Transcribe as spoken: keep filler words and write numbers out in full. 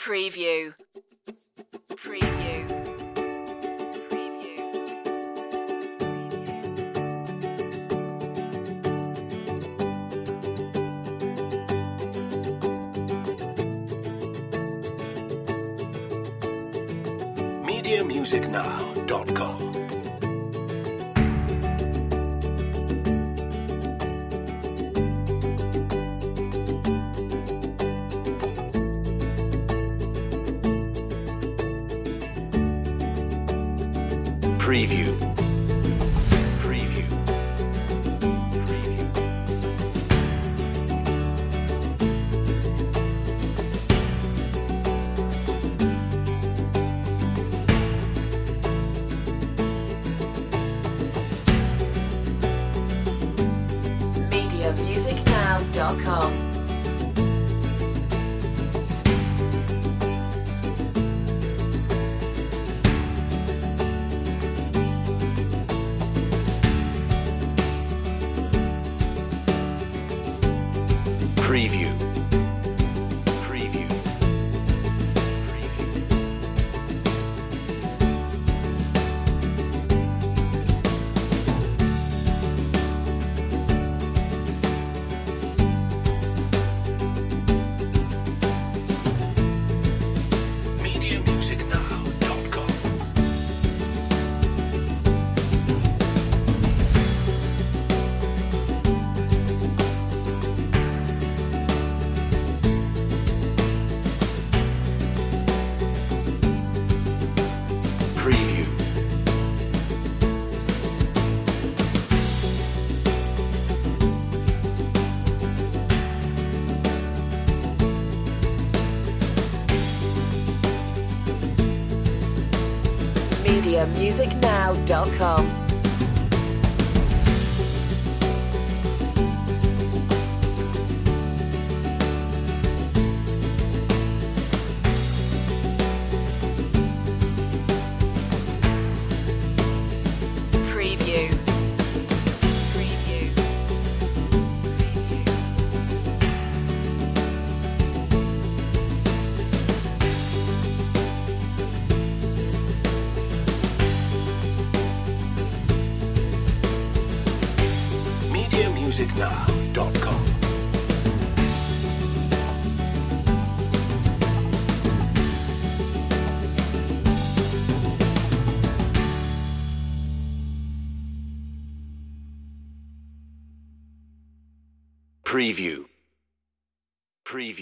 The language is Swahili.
Preview. Preview. media music now dot com. Preview. Preview. Preview. media music now dot com. Preview. Preview. Preview. media music now dot com. Preview. media music now dot com. Preview. Preview. media music now dot com. Preview. Preview.